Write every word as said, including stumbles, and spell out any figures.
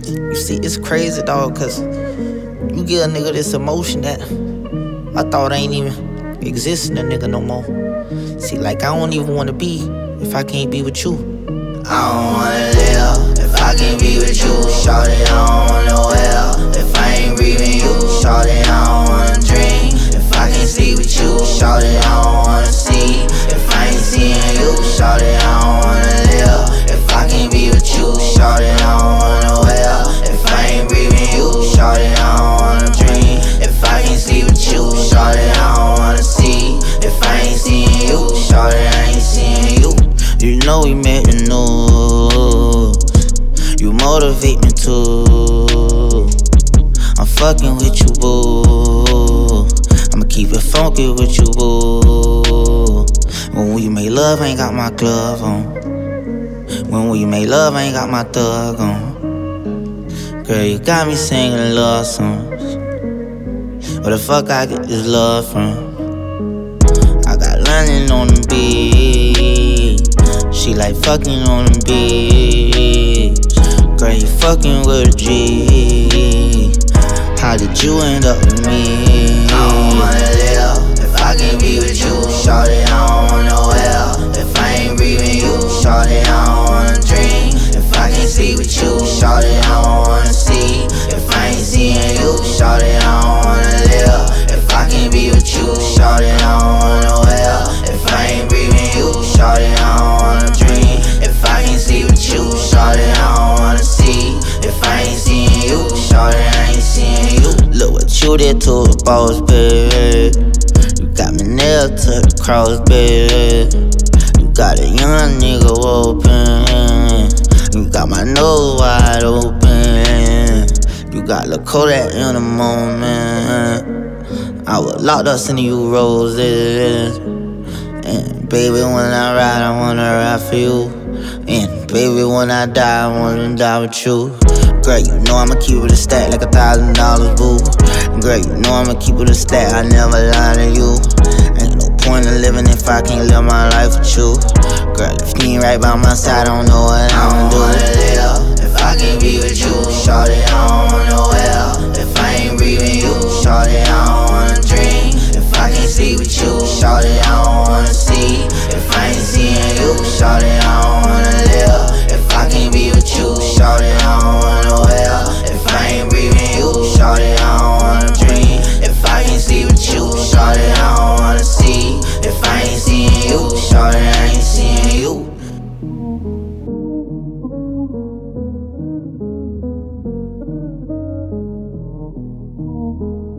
You see, it's crazy, dog, cause you give a nigga this emotion that I thought ain't even exist in a nigga no more. See, like, I don't even wanna be if I can't be with you. I don't wanna live if I can't be with you. Shawty, I don't wanna well if I ain't breathing you. Shawty, I don't wanna dream if I can't sleep with you. Shawty, I don't wanna see if I ain't seeing you. Shawty, I don't wanna live if I can't be with you. Shawty, I don't wanna well if I ain't breathing you. Shawty, I don't wanna dream if I can't sleep with you. Shawty, I don't wanna see if I ain't seeing you. Shawty, I ain't seeing you. You know we met the news. You motivate me too. I'm fucking with you, boo. I'ma keep it funky with you, boo. When we make love, I ain't got my glove on. When we make love, I ain't got my thug on. Girl, you got me singing love songs. Where the fuck I get this love from? I got London on the beat. She like fucking on the beach. Girl, you fucking with a G. How did you end up with me? I don't wanna live if I can't be with you. Shawty, I don't wanna well if I ain't breathing you. Shawty, I don't wanna dream if I can't sleep with you. Shawty, I don't wanna see if I ain't seeing you. Shawty, I don't wanna live if I can't be with you. Shawty, I don't wanna well if I ain't breathing you. Shawty, I don't wanna dream if I can't sleep with you. Shawty, I don't wanna see if I ain't seeing you. Shawty, I ain't seeing you. Look what you did to a boss, baby. You got me nailed to the cross, baby. You got a young nigga open. You got my nose wide open. You got the Kodak in the moment. I was locked up sending you roses. And baby, when I ride, I wanna ride for you. And baby, when I die, I wanna die with you. Girl, you know I'ma keep it a stack like a thousand dollars, boo. Girl, you know I'ma keep it a stack, I never lie to you. Ain't no point in living if I can't live my life with you. Girl, if you ain't right by my side, I don't know what I'ma do. I don't wanna live if I can't be with you. Shawty, I don't wanna well if I ain't breathing you. Shawty, I don't wanna dream if I can't sleep with you. Shawty, I don't wanna see if I ain't seeing you. Shawty, I don't wanna live if I can't be with you. Shawty, I don't wanna well if I ain't breathing you. Shawty, I don't wanna dream if I can't sleep with you. Shawty, I don't wanna see if I ain't seeing you. Shawty, I ain't seeing you. Thank you.